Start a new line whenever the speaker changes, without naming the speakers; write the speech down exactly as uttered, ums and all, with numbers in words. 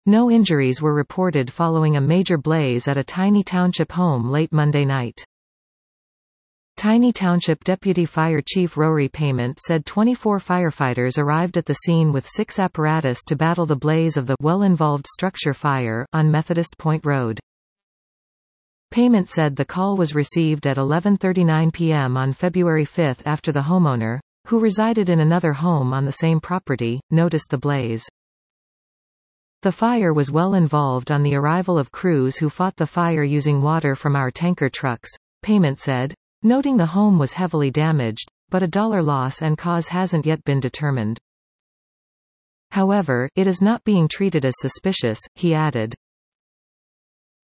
No injuries were reported following a major blaze at a Tiny Township home late Monday night. Tiny Township Deputy Fire Chief Rory Payment said twenty-four firefighters arrived at the scene with six apparatus to battle the blaze of the well-involved structure fire on Methodist Point Road. Payment said the call was received at eleven thirty-nine p m on February fifth after the homeowner, who resided in another home on the same property, noticed the blaze. The fire was well involved on the arrival of crews who fought the fire using water from our tanker trucks, Payment said, noting the home was heavily damaged, but a dollar loss and cause hasn't yet been determined. However, it is not being treated as suspicious, he added.